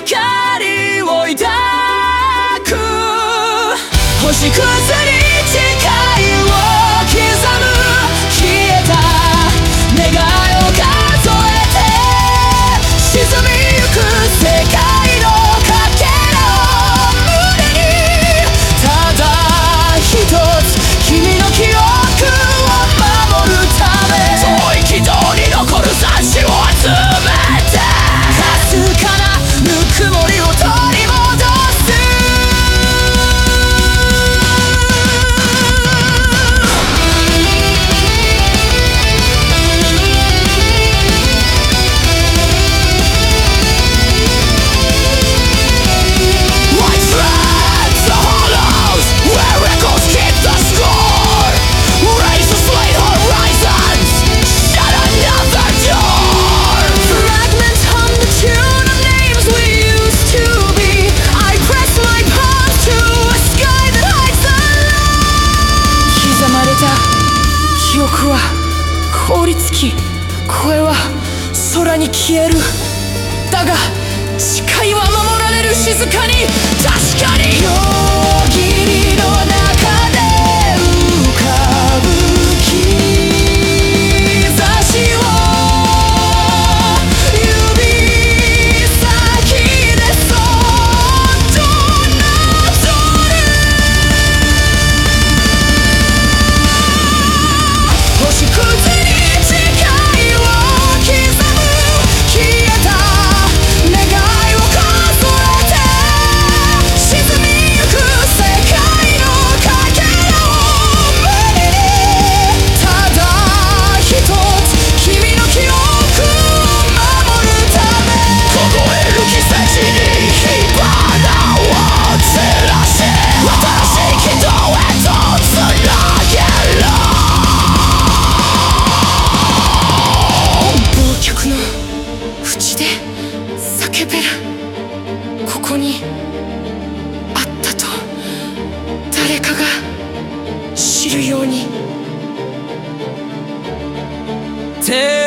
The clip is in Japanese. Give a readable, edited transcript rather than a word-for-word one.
光を抱く星屑に誓いを刻む消えた願いを数えて沈みゆく世界のかけらを胸にただ一つ君の記憶を守るため遠い軌道に残る雑誌を集めてかすかなぬくもりを取り戻す記憶は凍りつき声は空に消えるだが誓いは守られる静かに確かに夜霧の中で浮かぶ兆しを指先でそっとなぞる星屑に誓いを刻む消えた願いを数えて沈みゆく世界のかけらを胸にただ一つ君の記憶を守るため凍える季節に火花を照らし新しい軌道へとつなげる忘却の淵で叫べるここにあったと誰かが知るように